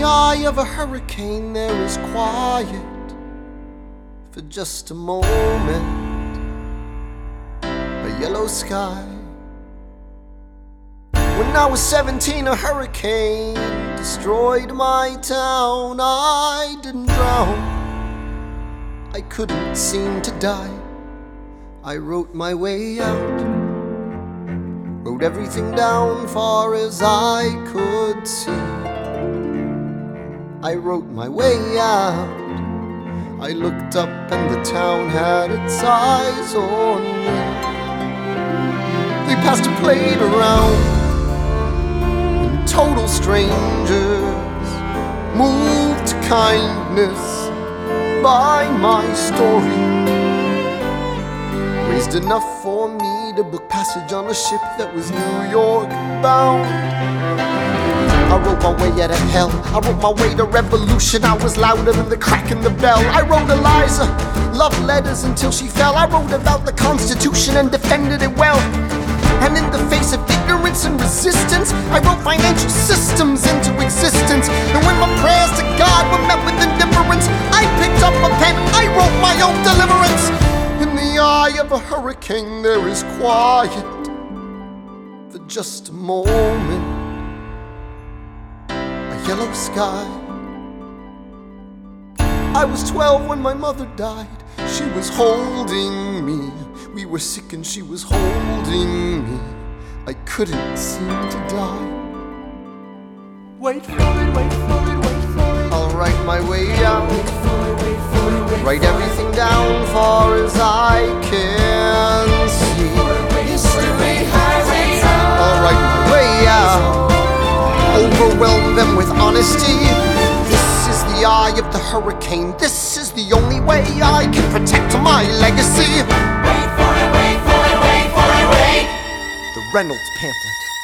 the eye of a hurricane there is quiet for just a moment, a yellow sky. When I was 17, a hurricane destroyed my town. I didn't drown, I couldn't seem to die. I wrote my way out, wrote everything down far as I could see. I wrote my way out. I looked up and the town had its eyes on me. They passed a plate around, and total strangers moved to kindness by my story. Raised enough for me to book passage on a ship that was New York bound. I wrote my way out of hell, I wrote my way to revolution. I was louder than the crack in the bell. I wrote Eliza love letters until she fell. I wrote about the Constitution and defended it well. And in the face of ignorance and resistance, I wrote financial systems into existence. And when my prayers to God were met with indifference, I picked up a pen, I wrote my own deliverance. In the eye of a hurricane there is quiet for just a moment, a yellow sky. I was 12 when my mother died. She was holding me. We were sick and she was holding me. I couldn't seem to die. Wait for it, wait for it, wait for it. I'll write my way out, Wait for it, wait for it, wait write everything down far as I can see. History has its I'll write my way out, overwhelm them with honesty. This is the eye of the hurricane. This is the only way I can protect my legacy. Wait for it, wait for it, wait for it, wait. The Reynolds pamphlet.